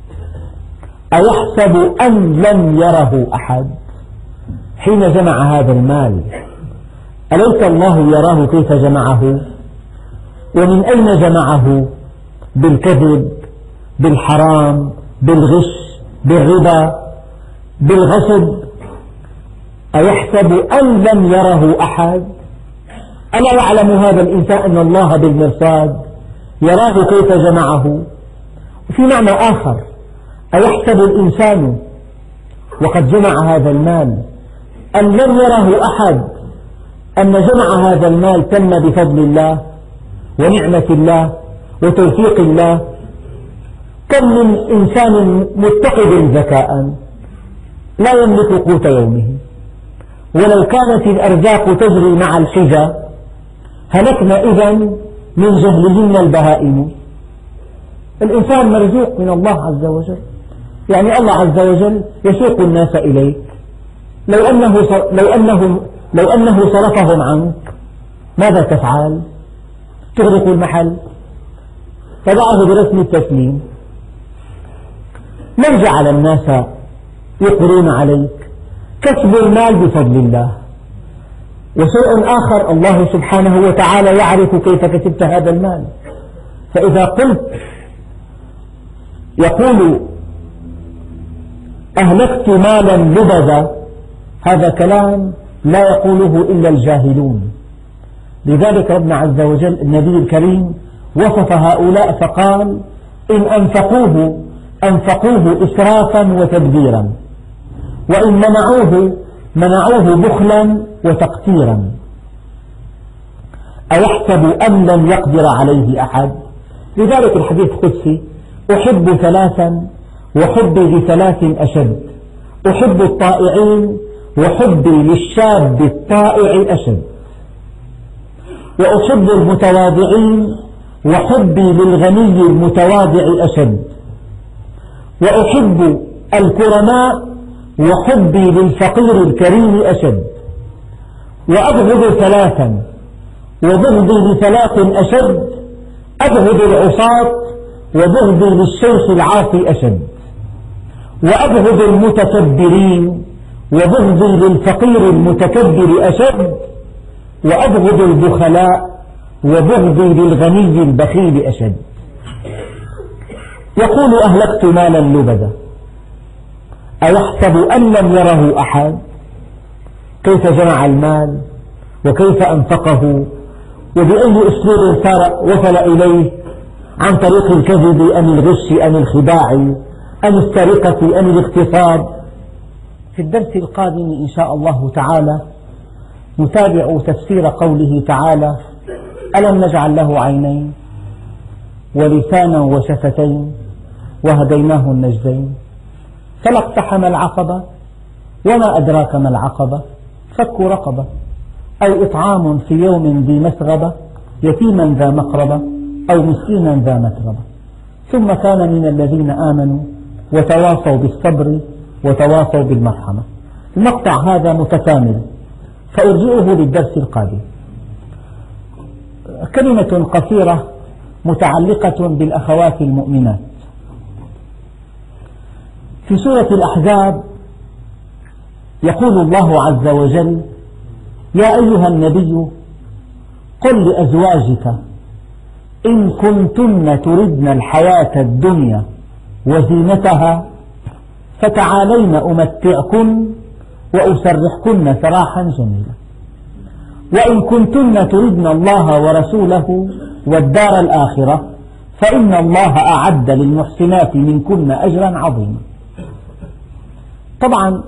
[SPEAKER 2] أيحسب أن لم يره أحد؟ حين جمع هذا المال أليس الله يراه كيف جمعه؟ ومن أين جمعه؟ بالكذب، بالحرام، بالغش، بالربا، بالغصب. أيحسب أن لم يره أحد؟ ألا يعلم هذا الإنسان أن الله بالمرصاد يراه كيف جمعه؟ وفي معنى آخر، أيحسب الإنسان وقد جمع هذا المال أن لم يره أحد أن جمع هذا المال تم بفضل الله ونعمة الله وتوفيق الله؟ كم من إنسان متقد ذكاء لا يملك قوت يومه، ولو كانت الأرزاق تجري مع الحجى هلكنا إذن من جهلهن البهائم. الإنسان مرزوق من الله عز وجل، يعني الله عز وجل يسوق الناس إليك. لو أنه, لو أنه, لو أنه صرفهم عنك ماذا تفعل؟ تغلق المحل، تضعه برسم التسليم. من جعل الناس يقرون عليك؟ كسب المال بفضل الله. وشيء آخر، الله سبحانه وتعالى يعرف كيف كسبت هذا المال. فإذا قلت يقول أهلكت مالا لبدا، هذا كلام لا يقوله إلا الجاهلون. لذلك ربنا عز وجل النبي الكريم وصف هؤلاء فقال إن أنفقوه أنفقوه إسرافا وتبذيرا، وإن منعوه منعوه بخلا وتقتيرا. أيحسب أن لم يقدر عليه أحد؟ لذلك الحديث القدسي أحب ثلاثا وحبي لثلاث أشد، أحب الطائعين وحبي للشاب الطائع أشد، وأحب المتواضعين وحبي للغني المتواضع أشد، وأحب الكرماء وحبي للفقير الكريم أشد، وأبغض ثلاثا وبغضي لثلاث أشد، أبغض العصاة وبغضي للشيخ العاصي أشد، وأبغض المتكبرين وبغضي للفقير المتكبر أشد، وأبغض البخلاء وبغضي للغني البخيل أشد. يقول أهلكت مالا لبدا، أيحسب أن لم يره أحد؟ كيف جمع المال وكيف أنفقه وبأي أسلوب صار وصل إليه، عن طريق الكذب أم الغش أم الخداع أم السرقة أم الاغتصاب. في الدرس القادم إن شاء الله تعالى نتابع تفسير قوله تعالى ألم نجعل له عينين ولسانا وشفتين وهديناه النجدين. فلا اقتحم العقبة وما أدراك ما العقبة، فك رقبة أو إطعام في يوم ذي مسغبة يتيما ذا مقربة أو مسكينا ذا متربة. ثم كان من الذين آمنوا وتواصوا بالصبر وتواصوا بالمرحمة. المقطع هذا متكامل فأرجئه للدرس القادم. كلمة قصيرة متعلقة بالأخوات المؤمنات. في سورة الأحزاب يقول الله عز وجل: يا أيها النبي قل لأزواجك إن كنتن تردن الحياة الدنيا وزينتها فتعالين أمتعكن وأسرحكن سراحا جميلا، وإن كنتن تردن الله ورسوله والدار الآخرة فإن الله أعد للمحسنات منكن أجرا عظيما. طبعا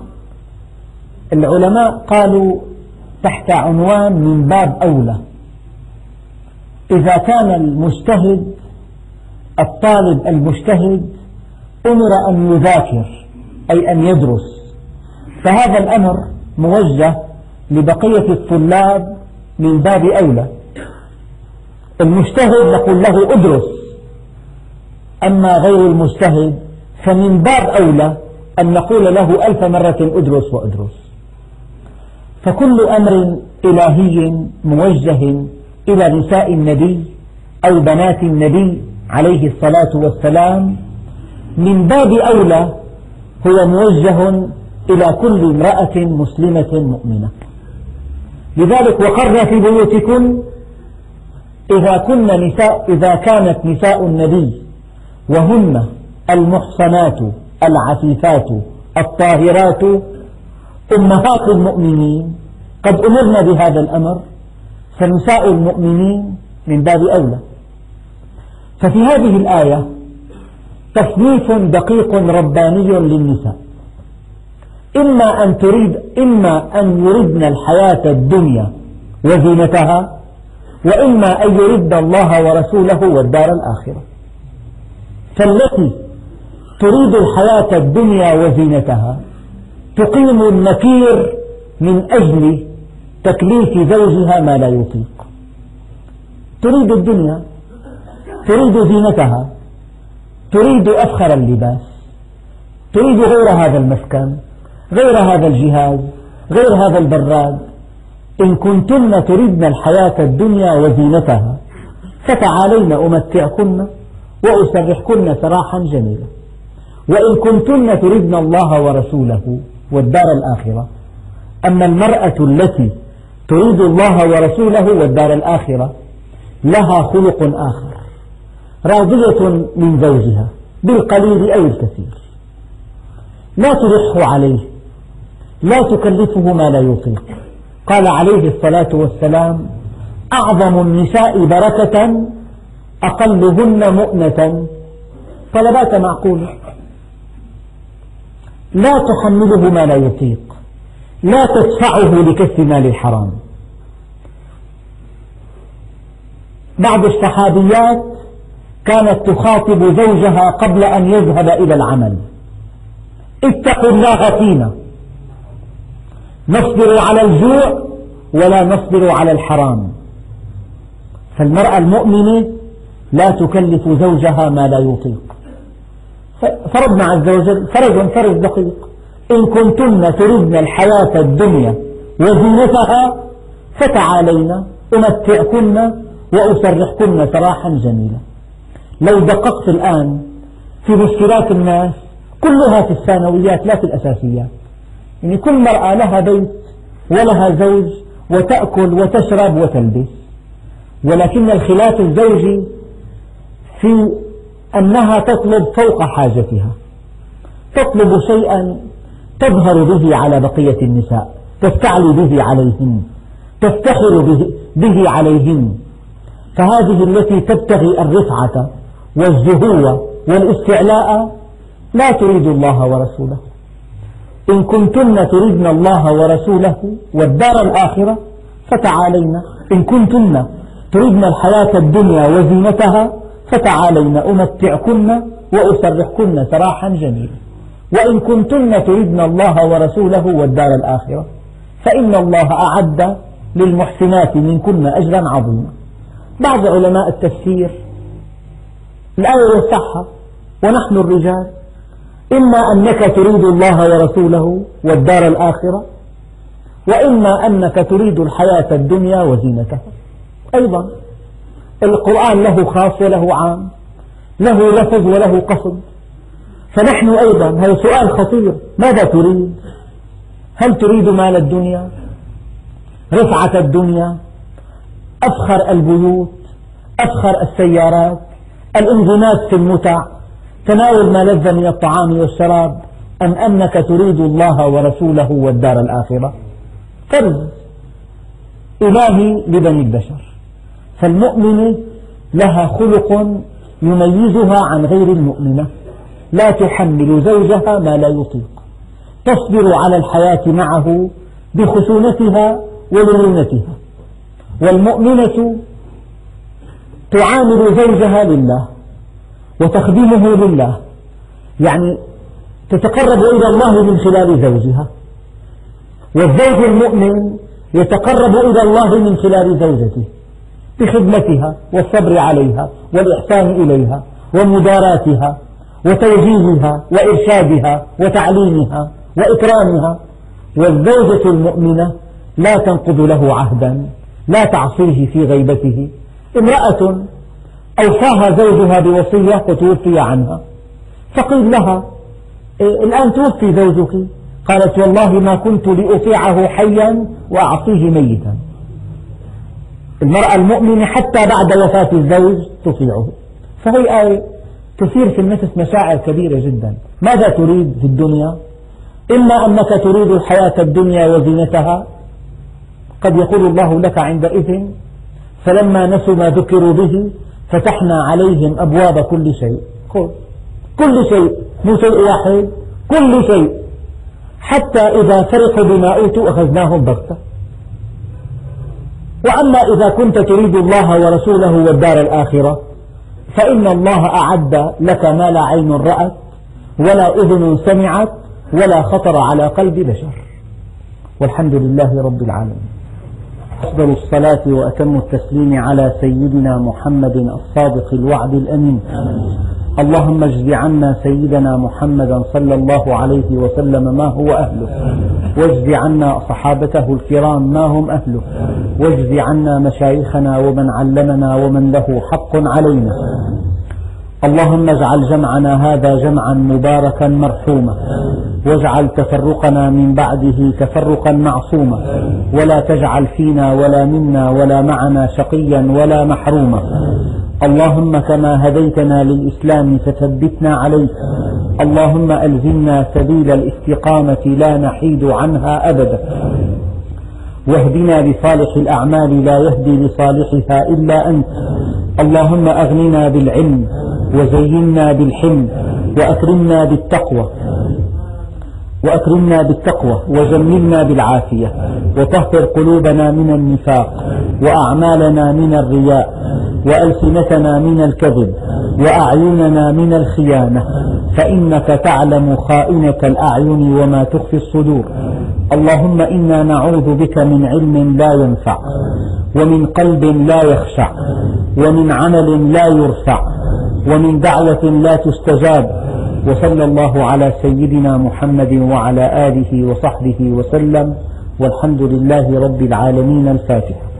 [SPEAKER 2] العلماء قالوا تحت عنوان من باب أولى، إذا كان المجتهد الطالب المجتهد أمر أن يذاكر أي أن يدرس، فهذا الأمر موجه لبقية الطلاب من باب أولى. المجتهد نقول له ادرس، أما غير المجتهد فمن باب أولى أن نقول له ألف مرة ادرس وادرس. فكل أمر إلهي موجه إلى نساء النبي أو بنات النبي عليه الصلاة والسلام من باب أولى هو موجه إلى كل امرأة مسلمة مؤمنة. لذلك وقرن في بيوتكن إذا كن نساء إذا كانت نساء النبي وهن المحصنات العفيفات الطاهرات أمهات المؤمنين قد أمرنا بهذا الأمر، فنساء المؤمنين من باب أولى. ففي هذه الآية تصنيف دقيق رباني للنساء، إما أن تريد إما أن يردن الحياة الدنيا وزينتها، وإما أن يرد الله ورسوله والدار الآخرة. فالتي تريد الحياة الدنيا وزينتها تقيم النكير من أجل تكليف زوجها ما لا يطيق. تريد الدنيا، تريد زينتها، تريد أفخر اللباس، تريد غير هذا المسكن، غير هذا الجهاز، غير هذا البراد. إن كنتن تردن الحياة الدنيا وزينتها فتعالين أمتعكن وأسرحكن سراحا جميلا، وإن كنتن تردن الله ورسوله والدار الآخرة. أما المرأة التي تريد الله ورسوله والدار الآخرة لها خلق آخر، راضية من زوجها بالقليل أو الكثير، لا تلح عليه، لا تكلفه ما لا يطيق. قال عليه الصلاة والسلام: أعظم النساء بركة أقلهن مؤنة. طلبات معقولة، لا تحمله ما لا يطيق، لا تدفعه لكسب مال الحرام. بعض الصحابيات كانت تخاطب زوجها قبل أن يذهب إلى العمل: اتقوا الله فينا، نصبر على الجوع ولا نصبر على الحرام. فالمرأة المؤمنة لا تكلف زوجها ما لا يطيق. فربنا عز وجل فرج فرج دقيق: إن كنتن تردن الحياة الدنيا وزينتها فتعالين أمتعكن وأسرحكن سراحا جميلا. لو دققت الآن في مشكلات الناس كلها في الثانويات لا في الأساسيات، يعني كل مرأة لها بيت ولها زوج وتأكل وتشرب وتلبس، ولكن الخلاف الزوجي في أنها تطلب فوق حاجتها، تطلب شيئا تظهر به على بقية النساء، تستعلي به عليهن، تفتخر به, به عليهن. فهذه التي تبتغي الرفعة والزهو والاستعلاء لا تريد الله ورسوله. إن كنتن تردن الله ورسوله والدار الآخرة فتعالين، إن كنتن تردن الحياة الدنيا وزينتها فتعالين أمتعكن وأسرحكن سراحا جميلا، وإن كنتن تردن الله ورسوله والدار الآخرة فإن الله أعد للمحسنات منكن أجرا عظيما. بعض علماء التفسير الآية يصحها: ونحن الرجال إما أنك تريد الله ورسوله والدار الآخرة، وإما أنك تريد الحياة الدنيا وزينتها. أيضا القرآن له خاص وله عام، له لفظ وله قصد. فنحن أيضا هذا سؤال خطير، ماذا تريد؟ هل تريد مال الدنيا، رفعة الدنيا، أفخر البيوت، أفخر السيارات، الانغماس في المتع، تناول ما لذ من الطعام والشراب، أم أنك تريد الله ورسوله والدار الآخرة؟ فرض إلهي لبني البشر. فالمؤمنة لها خلق يميزها عن غير المؤمنة، لا تحمل زوجها ما لا يطيق، تصبر على الحياة معه بخشونتها وليونتها. والمؤمنة تعامل زوجها لله وتخدمه لله، يعني تتقرب إلى الله من خلال زوجها، والزوج المؤمن يتقرب إلى الله من خلال زوجته بخدمتها والصبر عليها والإحسان إليها ومداراتها وتوجيهها وإرشادها وتعليمها وإكرامها. والزوجة المؤمنة لا تنقض له عهدا، لا تعصيه في غيبته. امرأة أوصاها زوجها بوصية وتوفي عنها، فقيل لها إيه الآن توفي زوجك؟ قالت والله ما كنت لأطيعه حيا وأعصيه ميتا. المرأة المؤمنة حتى بعد وفاة الزوج تطيعه. فهي آية تثير في النفس مشاعر كبيرة جدا. ماذا تريد في الدنيا؟ إما أنك تريد الحياة الدنيا وزينتها، قد يقول الله لك عندئذ فلما نسوا ما ذكروا به فتحنا عليهم أبواب كل شيء. كل شيء، مو شيء واحد، كل شيء، حتى إذا فرحوا بما أوتوا أخذناهم بغتة. وأما إذا كنت تريد الله ورسوله والدار الآخرة فإن الله أعد لك ما لا عين رأت ولا أذن سمعت ولا خطر على قلب بشر. والحمد لله رب العالمين. أفضل الصلاة وأتم التسليم على سيدنا محمد الصادق الوعد الأمين. اللهم اجز عنا سيدنا محمدا صلى الله عليه وسلم ما هو أهله، واجز عنا صحابته الكرام ما هم أهله، واجز عنا مشايخنا ومن علمنا ومن له حق علينا. اللهم اجعل جمعنا هذا جمعا مباركا مرحوما، واجعل تفرقنا من بعده تفرقا معصوما، ولا تجعل فينا ولا منا ولا معنا شقيا ولا محروما. اللهم كما هديتنا للإسلام فثبتنا عليه، اللهم ألزمنا سبيل الاستقامة لا نحيد عنها أبدا، واهدنا لصالح الأعمال لا يهدي لصالحها إلا أنت. اللهم أغننا بالعلم وزينا بالحلم وأكرمنا بالتقوى وأكرمنا بالتقوى وجملنا بالعافية، وطهر قلوبنا من النفاق وأعمالنا من الرياء وألسنتنا من الكذب وأعيننا من الخيانة، فإنك تعلم خائنة الأعين وما تخفي الصدور. اللهم إنا نعوذ بك من علم لا ينفع، ومن قلب لا يخشع، ومن عمل لا يرفع، ومن دعوة لا تستجاب. وصلى الله على سيدنا محمد وعلى آله وصحبه وسلم، والحمد لله رب العالمين. الفاتحة.